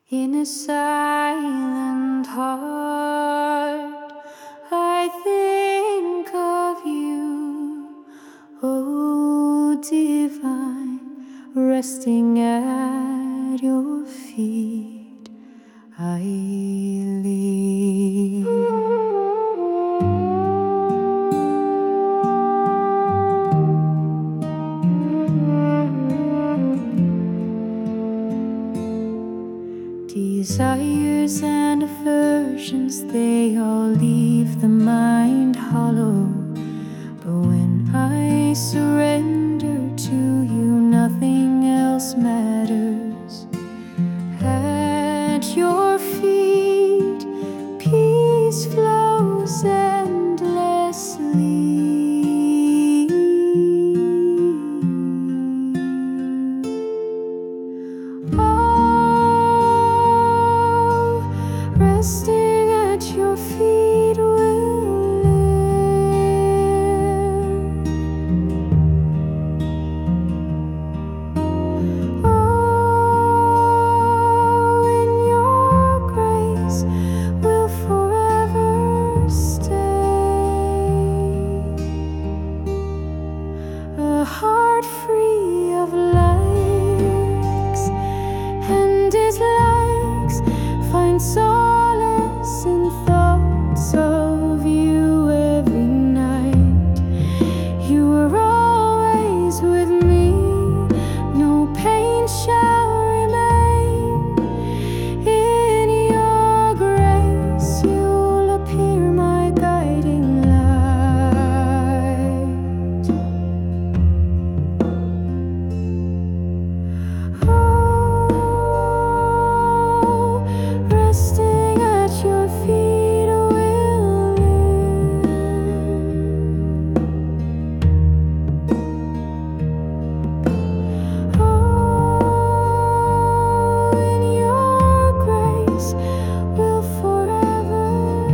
In a silent heart, I think of you, O divine, resting at your feet I lean. Desires and aversions, they all leave the mind hollow. But when I surrender to you, nothing else matters. At your feet, peace flows endlessly. Resting at your feet will live. Oh, in your grace will forever stay. A heart free of likes and dislikes finds solace in thoughts of you every night. You are always with me, no pain shall remain. In your grace you'll appear my guiding light. Oh, resting at your feet will live. Oh, in your grace will forever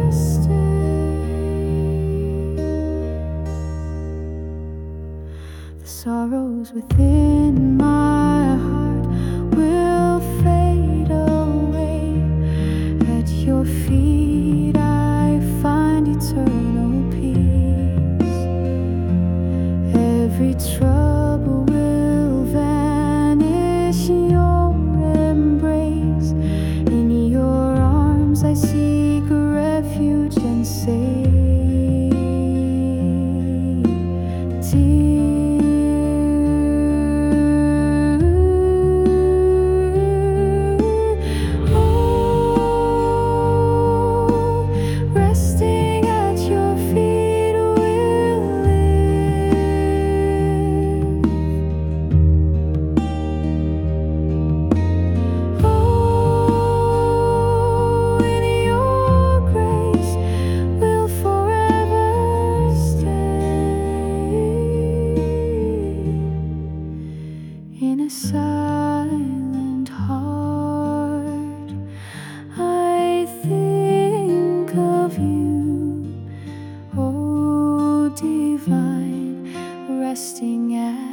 stay. The sorrows within my heart will fade away. At your feet I find eternal peace. Every trouble will vanish in your embrace. In your arms I seek refuge and safety. Resting at your feet will live. Oh, in your grace will forever stay. In a silent heart, I think of you, O divine, resting at